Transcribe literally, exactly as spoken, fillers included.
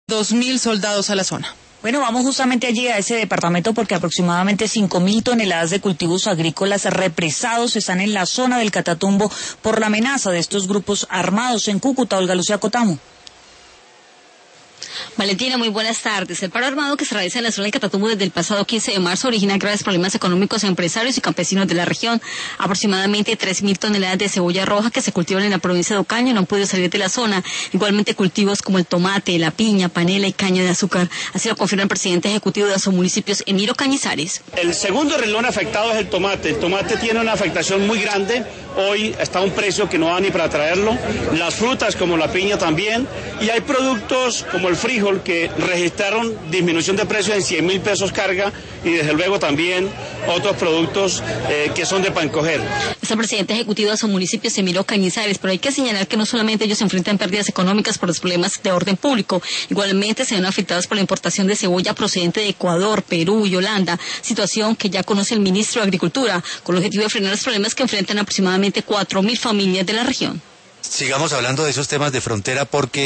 dos mil soldados a la zona. Bueno, vamos justamente allí a ese departamento porque aproximadamente cinco mil toneladas de cultivos agrícolas represados están en la zona del Catatumbo por la amenaza de estos grupos armados en Cúcuta. Olga Lucía Cotamo. Valentina, muy buenas tardes. El paro armado que se realiza en la zona del Catatumbo desde el pasado quince de marzo origina graves problemas económicos a empresarios y campesinos de la región. Aproximadamente tres mil toneladas de cebolla roja que se cultivan en la provincia de Ocaña no han podido salir de la zona. Igualmente cultivos como el tomate, la piña, panela y caña de azúcar. Así lo confirma el presidente ejecutivo de los municipios, Emiro Cañizares. El segundo renglón afectado es el tomate. El tomate tiene una afectación muy grande. Hoy está a un precio que no da ni para traerlo. Las frutas como la piña también. Y hay productos como el frijol que registraron disminución de precio en cien mil pesos carga y desde luego también otros productos eh, que son de pan coger. Es el presidente ejecutivo de los municipios, Emiro Cañizares, pero hay que señalar que no solamente ellos se enfrentan pérdidas económicas por los problemas de orden público, igualmente se ven afectados por la importación de cebolla procedente de Ecuador, Perú y Holanda, situación que ya conoce el ministro de Agricultura, con el objetivo de frenar los problemas que enfrentan aproximadamente cuatro mil familias de la región. Sigamos hablando de esos temas de frontera porque